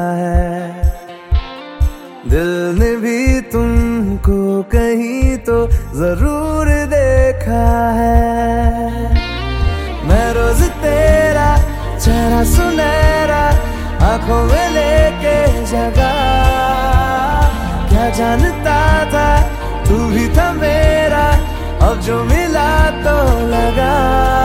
है। दिल ने भी तुमको कहीं तो जरूर देखा है। मैं रोज तेरा चेहरा सुनहरा आंखों में लेके जगा, क्या जानता था तू भी था मेरा, अब जो मिला तो लगा।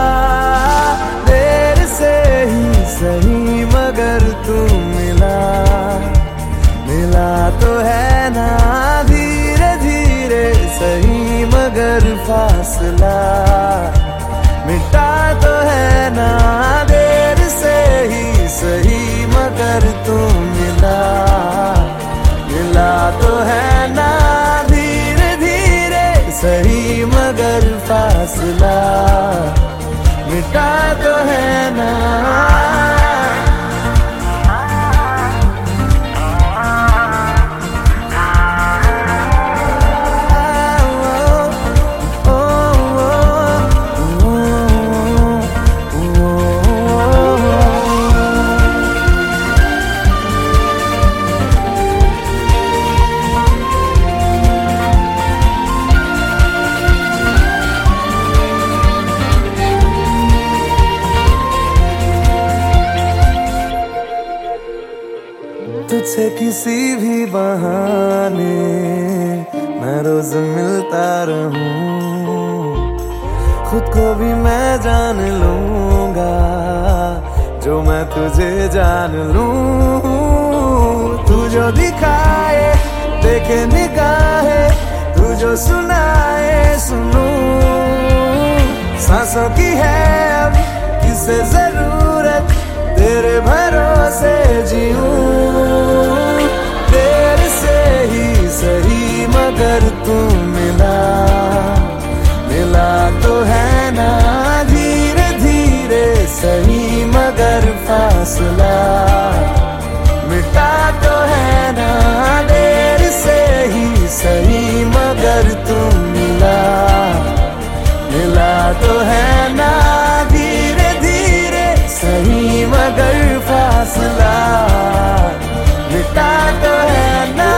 देर से ही सही मगर तू मिला, मिला तो है ना धीरे धीरे सही मगर फासला मिटा तो है ना। देर से ही सही मगर तू मिला, मिला तो है ना धीरे धीरे सही मगर फासला मिटा तो है ना। तुझसे किसी भी बहाने मैं रोज मिलता रहूं, खुद को भी मैं जान लूंगा जो मैं तुझे जान लूं। तू जो दिखाए देखे निगाहे, तू जो सुनाए सुनूं। सांसों की है अब किसे जरूरत, तेरे भरोसे जीऊं। देर से ही सही मगर तू मिला, मिला तो है ना धीरे धीरे सही मगर फासला मिटा तो है ना। देर से ही सही मगर तू मिला, मिला तो है ना धीरे धीरे सही मगर फासला मिटा तो है ना।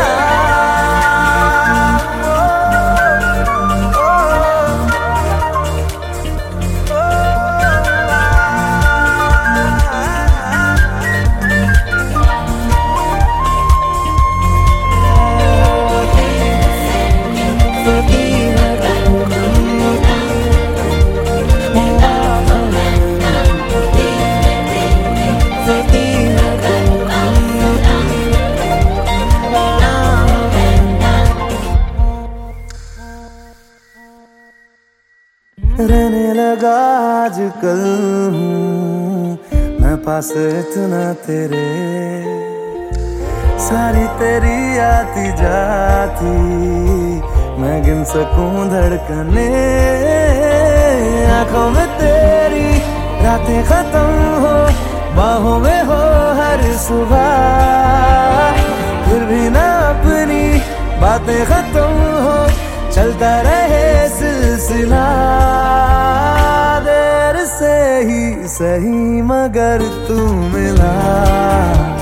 रहने लगा आजकल हूँ मैं पास इतना तेरे, सारी तेरी आती जाती मैं गिन सकूं धड़कने। आंखों में तेरी रातें खत्म हो, बाहों में हो हर सुबह, फिर भी ना अपनी बातें खत्म हो, चलता रहे सिलसिला। देर से ही सही मगर तू मिला,